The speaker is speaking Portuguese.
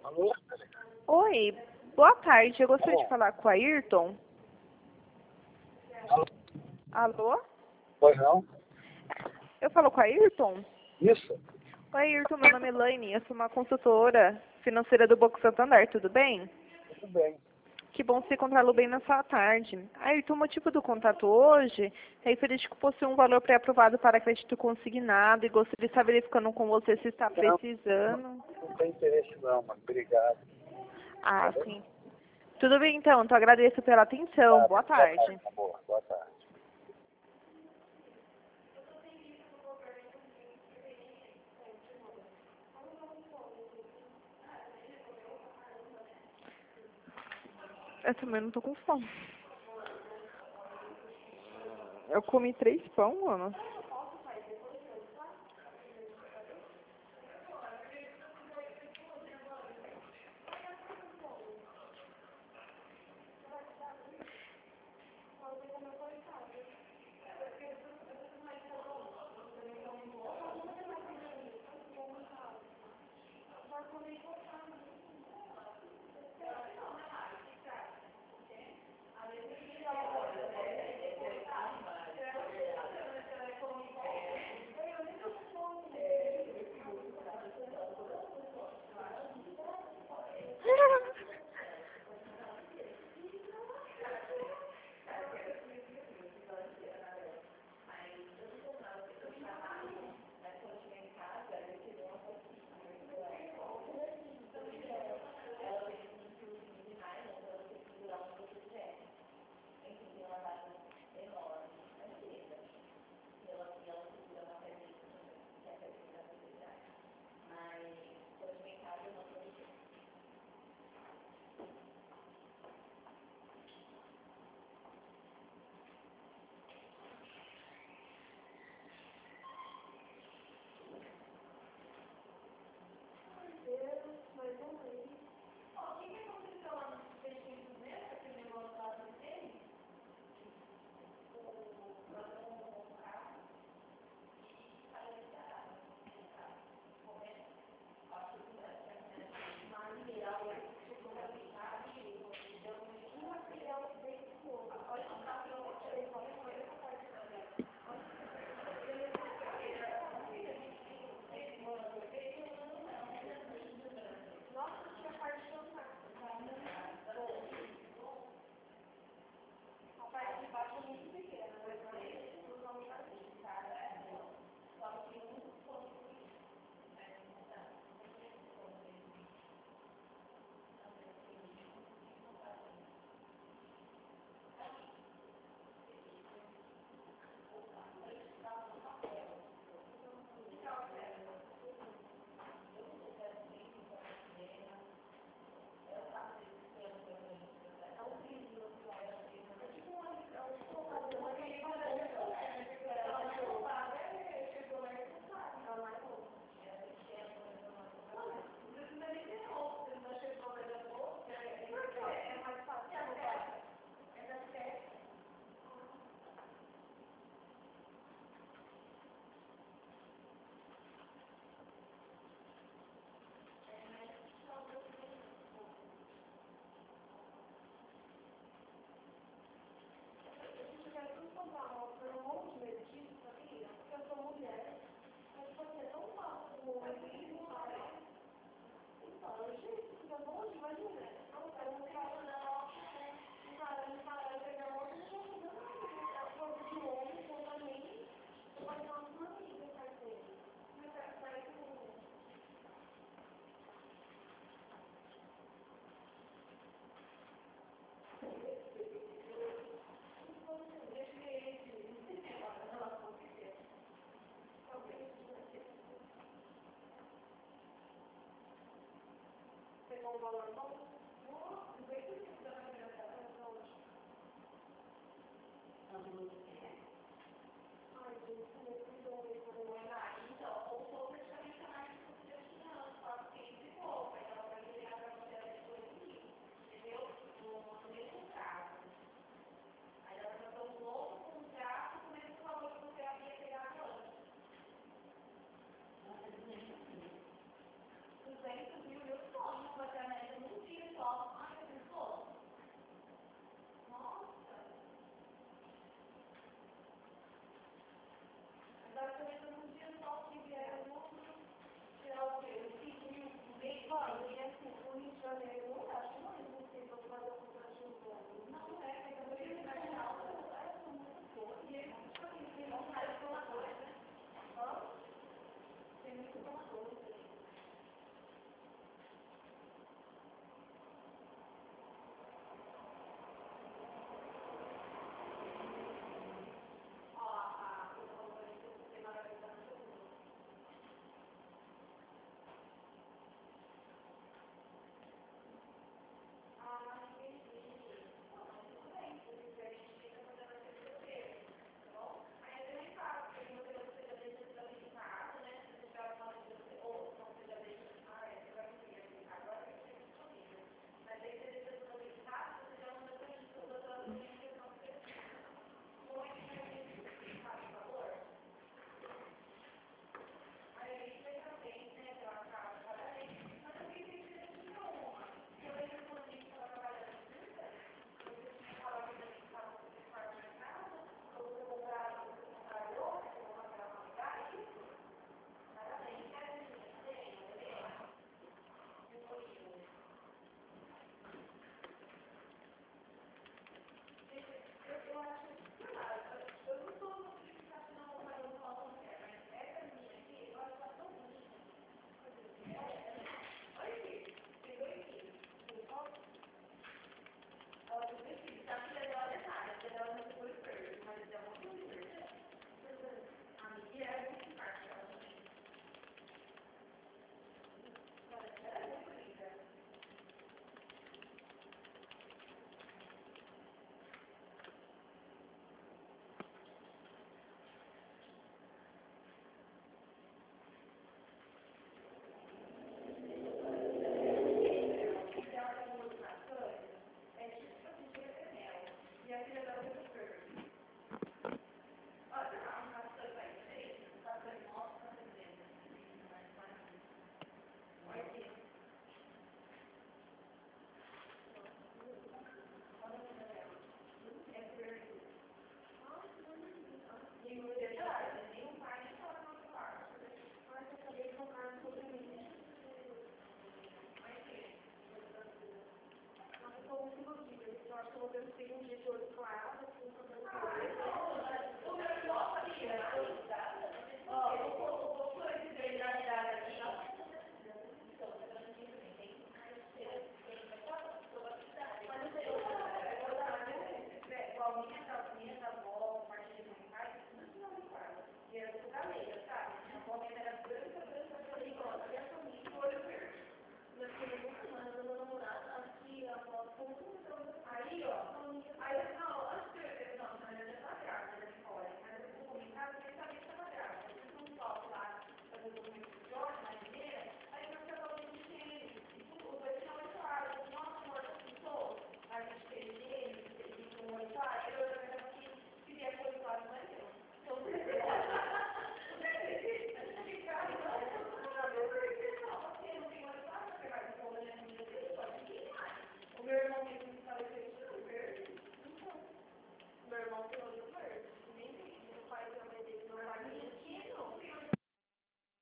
Alô? Oi, boa tarde. Eu gostaria de falar com o Ayrton. Alô? Alô? Pois não? Eu falo com o Ayrton? Isso? Oi, Ayrton, meu nome é Elaine. Eu sou uma consultora financeira do Banco Santander, tudo bem? Tudo bem. Que bom se encontrá-lo bem nessa tarde. Ayrton, o motivo do contato hoje é referente que possui um valor pré-aprovado para crédito consignado e gostaria de estar verificando com você se está precisando. Não tem interesse não, mas obrigado. Ah, sim. Tudo bem, então. Então, agradeço pela atenção. Boa tarde. Tá boa, boa tarde. Eu também não tô com fome. Eu comi 3 pão, mano. Flamengo.